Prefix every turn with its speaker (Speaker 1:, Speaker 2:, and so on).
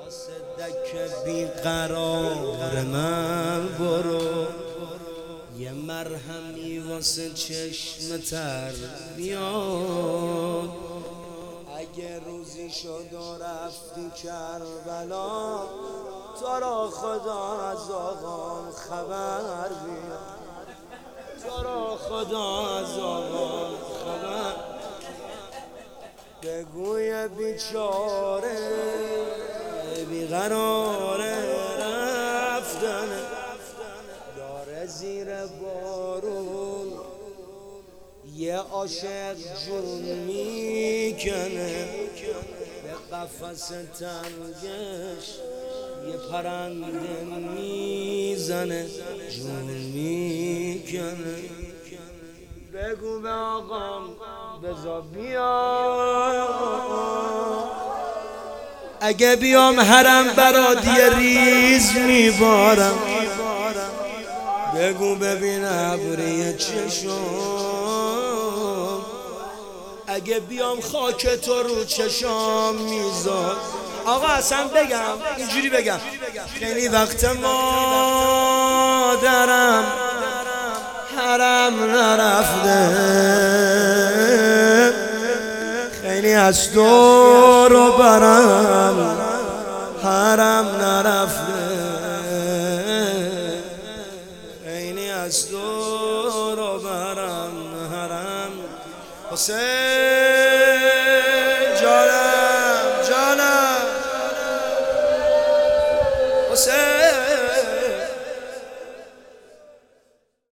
Speaker 1: دک بیقرار من برو، یه مرهمی واسه چشم تر بیاد. اگه روزی شد و رفتی کربلا، تو را خدا از آقام خبر بیاد، تو را خدا از آقام خبر. بگوی بیچاره بیقرار رفتن، داره زیر بارون یه عاشق جون میکنه، به قفس تنگش یه پرنده میزنه جون میکنه. بگو به آقام بزا بیا، اگه بیام حرم برات یه ریز میبارم. بگو ببین ابری چشم، اگه بیام خاک تو رو چشام میذار. آقا اصلا بگم اینجوری بگم، خیلی وقت مادرم حرم نرفته، خیلی از دور و برم حرم نرفته، خیلی از دور و برم حرم. حسین